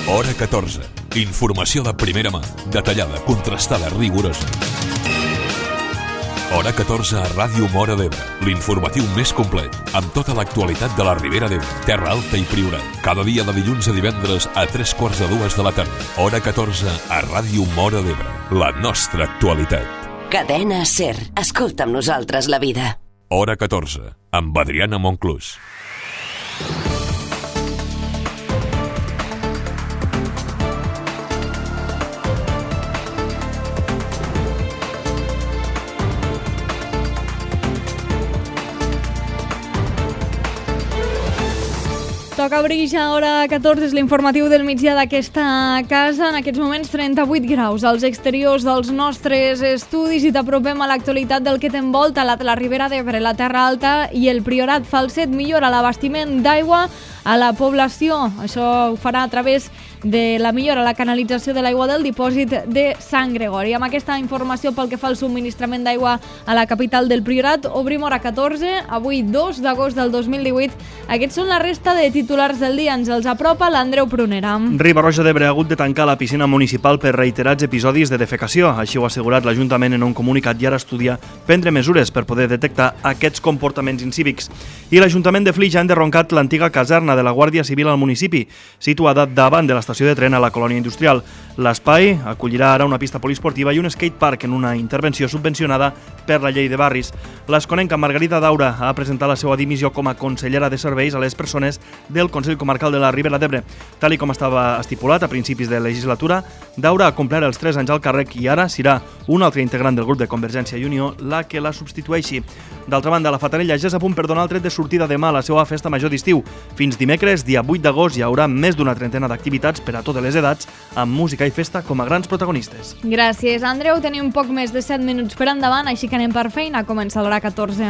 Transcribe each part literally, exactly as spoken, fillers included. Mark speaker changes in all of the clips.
Speaker 1: Hora catorze. Informació de primera mà, detallada, contrastada, rigorosa. Hora catorze a Ràdio Móra d'Ebre, l'informatiu més complet, amb tota l'actualitat de la Ribera d'Ebre, Terra Alta i Priorat. Cada dia de dilluns a divendres a tres quarts de dues de la tarda. Hora catorze a Ràdio Móra d'Ebre, la nostra actualitat.
Speaker 2: Cadena SER. Escolta amb nosaltres la vida.
Speaker 1: Hora catorze, amb Adriana Monclús.
Speaker 3: Toca obrir ja hora catorze, és l'informatiu del migdia d'aquesta casa. En aquests moments trenta-vuit graus als exteriors dels nostres estudis i t'apropem a l'actualitat del que t'envolta la, la Ribera d'Ebre, la Terra Alta i el Priorat. Falset millora l'abastiment d'aigua a la població. Això ho farà a través de la millora a la canalització de l'aigua del dipòsit de Sant Gregori. Amb aquesta informació pel que fa al subministrament d'aigua a la capital del Priorat, obrim hora catorze, avui dos d'agost del dos mil divuit. Aquests són la resta de titulars del dia. Ens els apropa l'Andreu Prunera.
Speaker 4: Riba-roja d'Ebre ha hagut de tancar la piscina municipal per reiterats episodis de defecació. Així ho ha assegurat l'Ajuntament en un comunicat i ara estudia prendre mesures per poder detectar aquests comportaments incívics. I l'Ajuntament de Flix ha enderrocat l'antiga caserna de la Guàrdia Civil al municipi, situada davant de l'estació de tren a la colònia industrial. L'espai acollirà ara una pista poliesportiva i un skatepark en una intervenció subvencionada per la llei de barris. L'esconenca Margarida Daura ha presentat la seva dimissió com a consellera de serveis a les persones del Consell Comarcal de la Ribera d'Ebre. Tal i com estava estipulat a principis de legislatura, Daura ha complert els tres anys al càrrec i ara serà un altre integrant del grup de Convergència i Unió la que la substitueixi. D'altra banda, la Fatarella ja és a punt per donar el tret de sortida demà a la seva festa major d'estiu. Fins dimecres, dia vuit d'agost, hi haurà més d'una trentena d'activitats per a totes les edats, amb música i festa com a grans protagonistes.
Speaker 3: Gràcies, Andreu. Tenim poc més de set minuts per endavant, així que anem per feina. Comença l'hora catorze.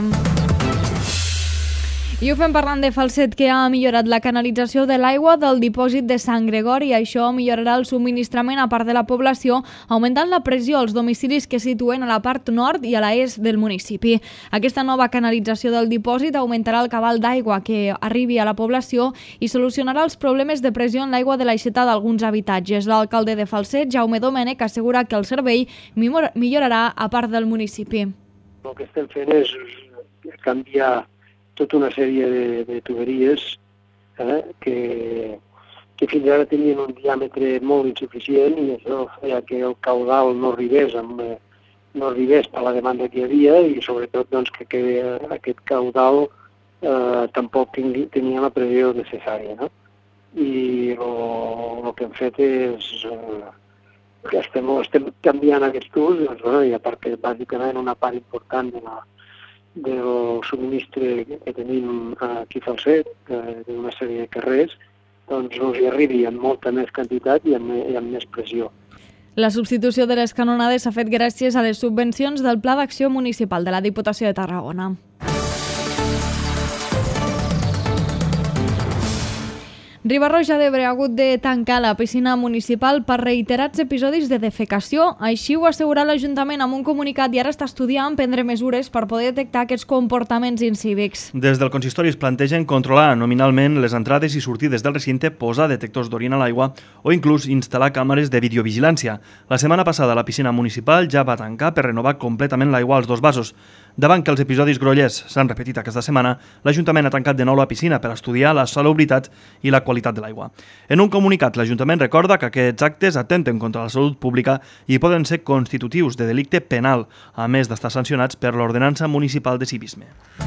Speaker 3: I ho fem parlant de Falset, que ha millorat la canalització de l'aigua del dipòsit de Sant Gregori. Això millorarà el subministrament a part de la població, augmentant la pressió als domicilis que situen a la part nord i a l'est del municipi. Aquesta nova canalització del dipòsit augmentarà el cabal d'aigua que arribi a la població i solucionarà els problemes de pressió en l'aigua de l'aixeta d'alguns habitatges. L'alcalde de Falset, Jaume Domènech, assegura que el servei millorarà a part del municipi.
Speaker 5: El que estem fent és canviar tota una sèrie de, de tuberies eh, que, que fins ara tenien un diàmetre molt insuficient i això feia que el caudal no arribés, amb, no arribés per la demanda que hi havia i sobretot doncs, que, que aquest caudal eh, tampoc tingui, tenia la pressió necessària. No? I el que hem fet és eh, que estem, estem canviant aquests tubs doncs, bueno, i a part que bàsicament una part important de la del subministre que tenim aquí a Falset, d'una sèrie de carrers, doncs no hi arribi amb molta més quantitat i amb, i amb més pressió.
Speaker 3: La substitució de les canonades s'ha fet gràcies a les subvencions del Pla d'Acció Municipal de la Diputació de Tarragona. Riba-roja d'Ebre ha hagut de tancar la piscina municipal per reiterats episodis de defecació. Així ho ha assegurat l'Ajuntament amb un comunicat i ara està estudiant prendre mesures per poder detectar aquests comportaments incívics.
Speaker 4: Des del consistori es plantegen controlar nominalment les entrades i sortides del recinte, posar detectors d'orina a l'aigua o inclús instal·lar càmeres de videovigilància. La setmana passada la piscina municipal ja va tancar per renovar completament l'aigua als dos vasos. Davant que els episodis grollers s'han repetit aquesta setmana, l'Ajuntament ha tancat de nou la piscina per estudiar la salubritat i la qualitat de l'aigua. En un comunicat, l'Ajuntament recorda que aquests actes atenten contra la salut pública i poden ser constitutius de delicte penal, a més d'estar sancionats per l'Ordenança Municipal de Civisme.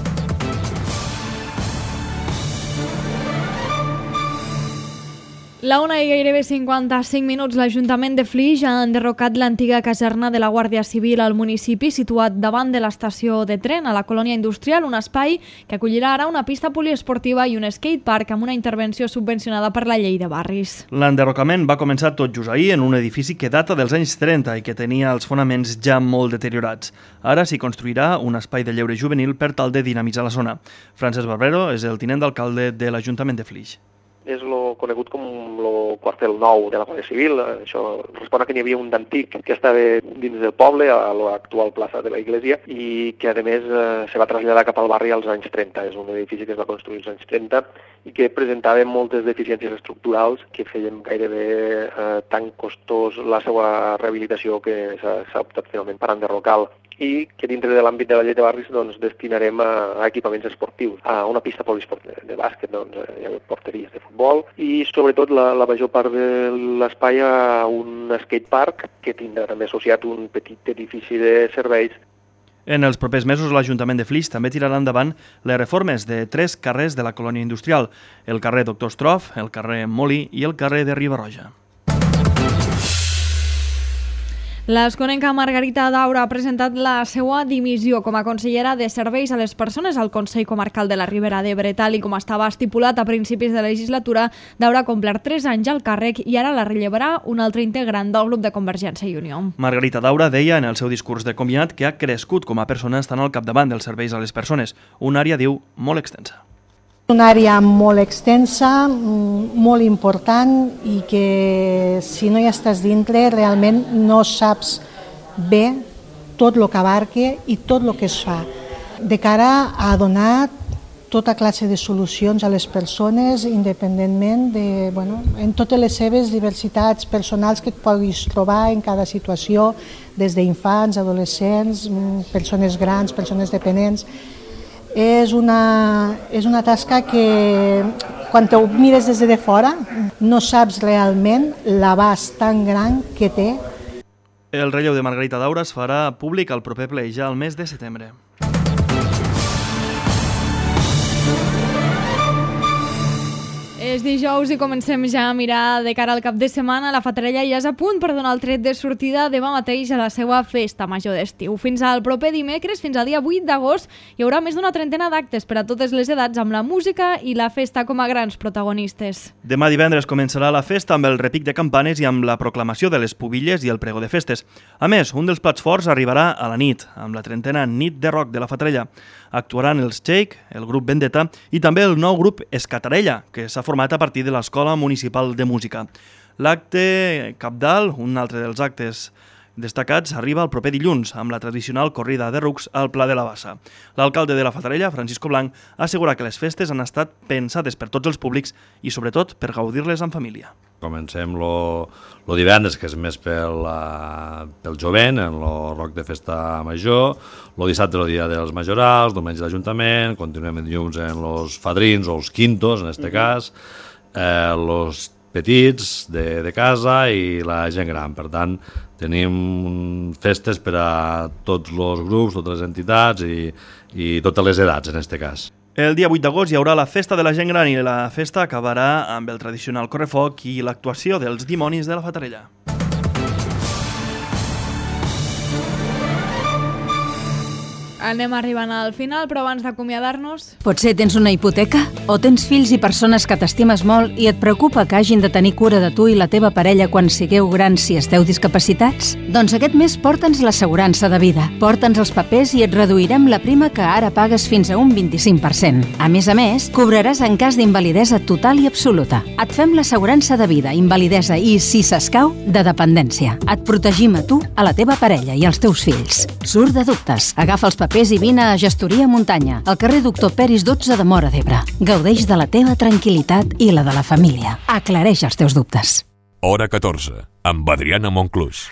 Speaker 3: La una i gairebé cinquanta-cinc minuts, l'Ajuntament de Flix ha enderrocat l'antiga caserna de la Guàrdia Civil al municipi, situat davant de l'estació de tren a la colònia industrial, un espai que acollirà ara una pista poliesportiva i un skatepark amb una intervenció subvencionada per la llei de barris.
Speaker 4: L'enderrocament va començar tot just ahir en un edifici que data dels anys trenta i que tenia els fonaments ja molt deteriorats. Ara s'hi construirà un espai de lleure juvenil per tal de dinamitzar la zona. Francesc Barbero és el tinent d'alcalde de l'Ajuntament de Flix.
Speaker 6: És el conegut com el quart quartel nou de la Guàrdia Civil. Això respon a que n'hi havia un d'antic que estava dins del poble, a l'actual plaça de la Iglesia, i que a més eh, se va traslladar cap al barri als anys trenta. És un edifici que es va construir als anys trenta i que presentava moltes deficiències estructurals que feien gairebé eh, tan costós la seva rehabilitació que s'ha optat finalment per enderrocar, i que dintre de l'àmbit de la llei de barris doncs, destinarem a, a equipaments esportius, a una pista polisport de, de bàsquet, doncs, hi ha porteries de futbol i sobretot la, la major part de l'espai a un skatepark que tindrà també associat un petit edifici de serveis.
Speaker 4: En els propers mesos, l'Ajuntament de Flix també tirarà endavant les reformes de tres carrers de la colònia industrial, el carrer Doctor Stroff, el carrer Molí i el carrer de Riba-roja.
Speaker 3: L'esconenca Margarita Daura ha presentat la seva dimissió com a consellera de Serveis a les Persones al Consell Comarcal de la Ribera d'Ebre. Tal i com estava estipulat a principis de legislatura, Daura ha complert tres anys al càrrec i ara la rellevarà un altre integrant del grup de Convergència i Unió.
Speaker 4: Margarita Daura deia en el seu discurs de comiat que ha crescut com a persona estant al capdavant dels serveis a les persones, una àrea, diu, molt extensa.
Speaker 7: Una àrea molt extensa, molt important i que si no hi estàs dintre realment no saps bé tot el que abarca i tot el que es fa. De cara a donar tota classe de solucions a les persones independentment de, bueno, en totes les seves diversitats personals que et puguis trobar en cada situació, des d'infants, adolescents, persones grans, persones dependents. És una, és una tasca que quan te ho mires des de fora no saps realment l'abast tan gran que té.
Speaker 4: El relleu de Margarita Daura es farà públic al proper ple, ja al mes de setembre.
Speaker 3: És dijous i comencem ja a mirar de cara al cap de setmana. La Fatarella ja és a punt per donar el tret de sortida demà mateix a la seva festa major d'estiu. Fins al proper dimecres, fins al dia vuit d'agost, hi haurà més d'una trentena d'actes per a totes les edats amb la música i la festa com a grans protagonistes.
Speaker 4: Demà divendres començarà la festa amb el repic de campanes i amb la proclamació de les pubilles i el pregó de festes. A més, un dels plats forts arribarà a la nit, amb la trentena Nit de Rock de la Fatarella. Actuaran els Shake, el grup Vendetta i també el nou grup Escatarella, que s'ha format a partir de l'Escola Municipal de Música. L'acte cabdal, un altre dels actes destacats, arriba el proper dilluns amb la tradicional corrida de rucs al Pla de la Bassa. L'alcalde de la Fatarella, Francisco Blanc, assegura que les festes han estat pensades per tots els públics i sobretot per gaudir-les en família.
Speaker 8: Comencem lo, lo divendres, que és més pel, uh, pel jovent, en lo rock de festa major, lo dissabte el dia dels majorals, diumenge l'Ajuntament, continuem dilluns en los fadrins o els quintos, en este cas, eh, los petits de, de casa i la gent gran. Per tant, tenim festes per a tots els grups, totes les entitats i, i totes les edats, en este cas.
Speaker 4: El dia vuit d'agost hi haurà la festa de la gent gran i la festa acabarà amb el tradicional correfoc i l'actuació dels dimonis de la Fatarella.
Speaker 3: Anem arribant al final, però abans d'acomiadar-nos...
Speaker 9: Potser tens una hipoteca? O tens fills i persones que t'estimes molt i et preocupa que hagin de tenir cura de tu i la teva parella quan sigueu grans si esteu discapacitats? Doncs aquest mes porta'ns l'assegurança de vida. Porta'ns els papers i et reduirem la prima que ara pagues fins a un vint-i-cinc per cent. A més a més, cobraràs en cas d'invalidesa total i absoluta. Et fem l'assegurança de vida, invalidesa i, si s'escau, de dependència. Et protegim a tu, a la teva parella i als teus fills. Surt de dubtes. Agafa els papers i vine a Gestoria Muntanya, al carrer Doctor Peris dotze de Móra d'Ebre. Gaudeix de la teva tranquil·litat i la de la família. Aclareix els teus dubtes.
Speaker 1: Hora catorze, amb Adriana Monclús.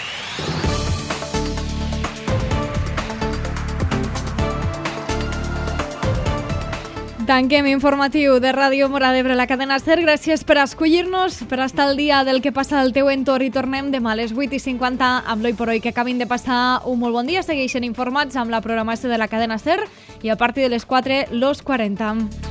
Speaker 3: Tanquem informatiu de Ràdio Móra d'Ebre, la cadena SER. Gràcies per escollir-nos, per estar al dia del que passa al teu entorn i tornem demà a les vuit i cinquanta amb l'Oi por Hoy. Que acabin de passar un molt bon dia. Segueixen informats amb la programació de la cadena SER i a partir de les quatre, los quaranta.